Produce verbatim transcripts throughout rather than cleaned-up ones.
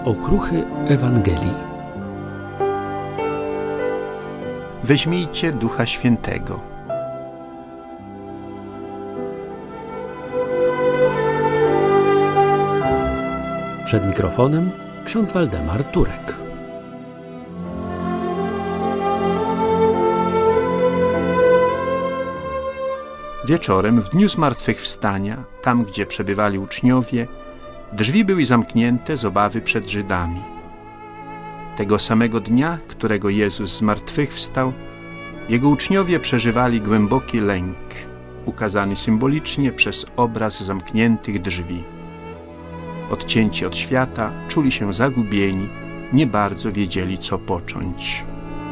Okruchy Ewangelii. Weźmijcie Ducha Świętego. Przed mikrofonem ksiądz Waldemar Turek. Wieczorem, w dniu zmartwychwstania, tam gdzie przebywali uczniowie, drzwi były zamknięte z obawy przed Żydami. Tego samego dnia, którego Jezus zmartwychwstał, Jego uczniowie przeżywali głęboki lęk, ukazany symbolicznie przez obraz zamkniętych drzwi. Odcięci od świata, czuli się zagubieni, nie bardzo wiedzieli, co począć.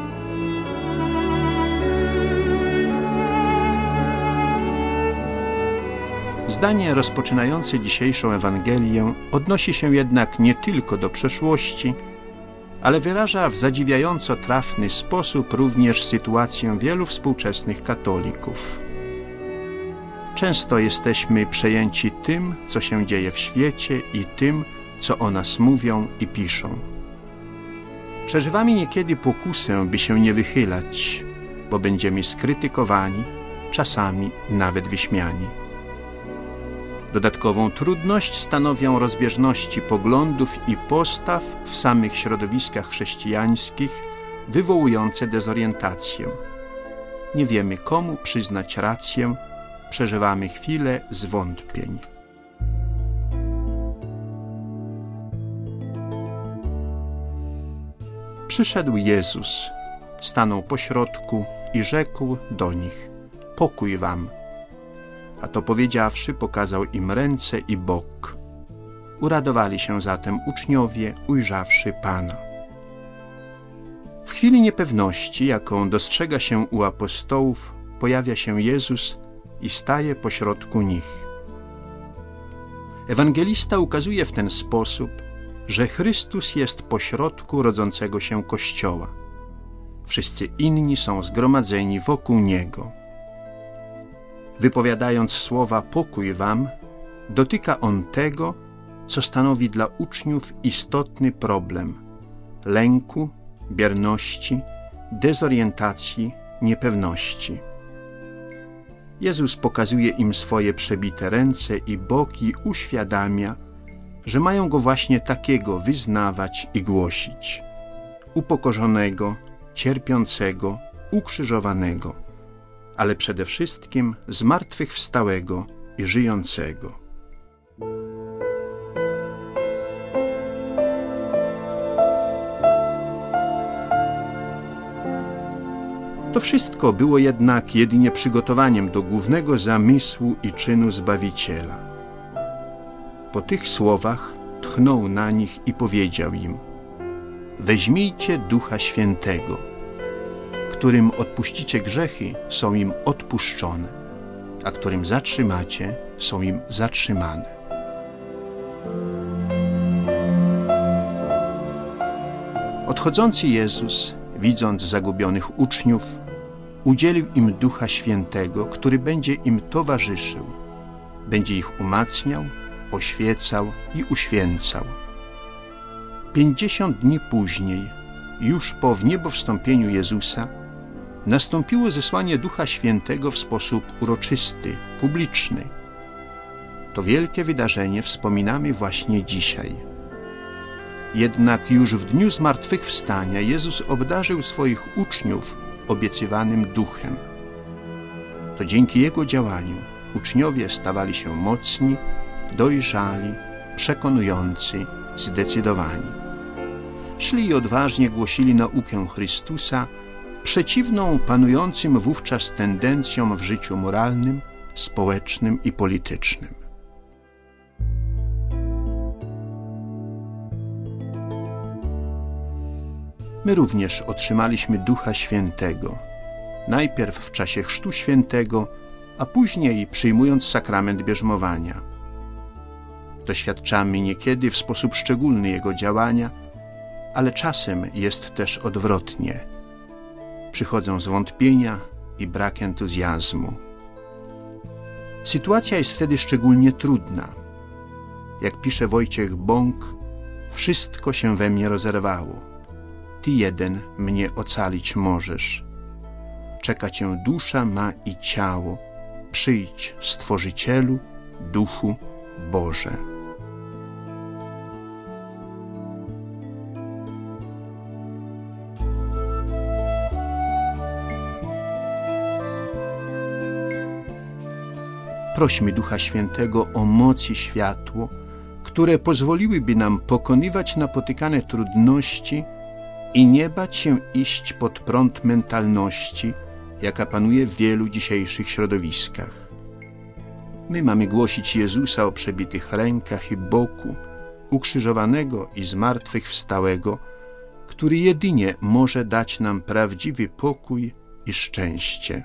Zdanie rozpoczynające dzisiejszą Ewangelię odnosi się jednak nie tylko do przeszłości, ale wyraża w zadziwiająco trafny sposób również sytuację wielu współczesnych katolików. Często jesteśmy przejęci tym, co się dzieje w świecie i tym, co o nas mówią i piszą. Przeżywamy niekiedy pokusę, by się nie wychylać, bo będziemy skrytykowani, czasami nawet wyśmiani. Dodatkową trudność stanowią rozbieżności poglądów i postaw w samych środowiskach chrześcijańskich, wywołujące dezorientację. Nie wiemy, komu przyznać rację, przeżywamy chwile zwątpień. Przyszedł Jezus, stanął pośrodku i rzekł do nich: pokój wam. A to powiedziawszy, pokazał im ręce i bok. Uradowali się zatem uczniowie, ujrzawszy Pana. W chwili niepewności, jaką dostrzega się u apostołów, pojawia się Jezus i staje pośrodku nich. Ewangelista ukazuje w ten sposób, że Chrystus jest pośrodku rodzącego się Kościoła. Wszyscy inni są zgromadzeni wokół Niego. Wypowiadając słowa pokój wam, dotyka on tego, co stanowi dla uczniów istotny problem – lęku, bierności, dezorientacji, niepewności. Jezus pokazuje im swoje przebite ręce i boki, uświadamia, że mają Go właśnie takiego wyznawać i głosić – upokorzonego, cierpiącego, ukrzyżowanego, ale przede wszystkim zmartwychwstałego i żyjącego. To wszystko było jednak jedynie przygotowaniem do głównego zamysłu i czynu Zbawiciela. Po tych słowach tchnął na nich i powiedział im: weźmijcie Ducha Świętego. Którym odpuścicie grzechy, są im odpuszczone, a którym zatrzymacie, są im zatrzymane. Odchodzący Jezus, widząc zagubionych uczniów, udzielił im Ducha Świętego, który będzie im towarzyszył, będzie ich umacniał, oświecał i uświęcał. Pięćdziesiąt dni później, już po wniebowstąpieniu Jezusa, nastąpiło zesłanie Ducha Świętego w sposób uroczysty, publiczny. To wielkie wydarzenie wspominamy właśnie dzisiaj. Jednak już w dniu zmartwychwstania Jezus obdarzył swoich uczniów obiecywanym Duchem. To dzięki Jego działaniu uczniowie stawali się mocni, dojrzali, przekonujący, zdecydowani. Szli i odważnie głosili naukę Chrystusa, przeciwną panującym wówczas tendencjom w życiu moralnym, społecznym i politycznym. My również otrzymaliśmy Ducha Świętego, najpierw w czasie Chrztu Świętego, a później przyjmując sakrament bierzmowania. Doświadczamy niekiedy w sposób szczególny Jego działania, ale czasem jest też odwrotnie. Przychodzą zwątpienia i brak entuzjazmu. Sytuacja jest wtedy szczególnie trudna. Jak pisze Wojciech Bąk, wszystko się we mnie rozerwało. Ty jeden mnie ocalić możesz. Czeka Cię dusza ma i ciało. Przyjdź, Stworzycielu, Duchu Boże. Prośmy Ducha Świętego o moc i światło, które pozwoliłyby nam pokonywać napotykane trudności i nie bać się iść pod prąd mentalności, jaka panuje w wielu dzisiejszych środowiskach. My mamy głosić Jezusa o przebitych rękach i boku, ukrzyżowanego i zmartwychwstałego, który jedynie może dać nam prawdziwy pokój i szczęście.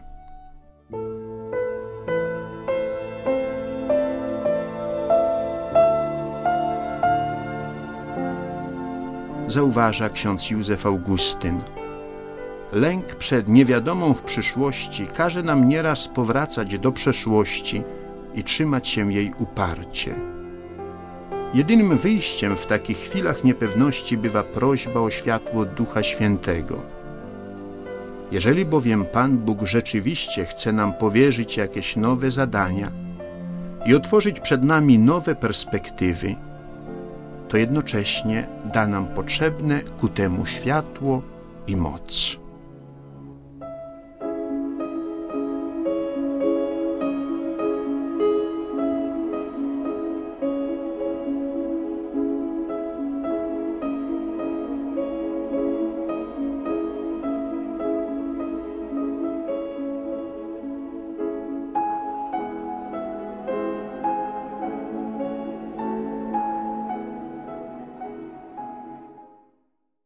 Zauważa ksiądz Józef Augustyn. Lęk przed niewiadomą w przyszłości każe nam nieraz powracać do przeszłości i trzymać się jej uparcie. Jedynym wyjściem w takich chwilach niepewności bywa prośba o światło Ducha Świętego. Jeżeli bowiem Pan Bóg rzeczywiście chce nam powierzyć jakieś nowe zadania i otworzyć przed nami nowe perspektywy, to jednocześnie da nam potrzebne ku temu światło i moc.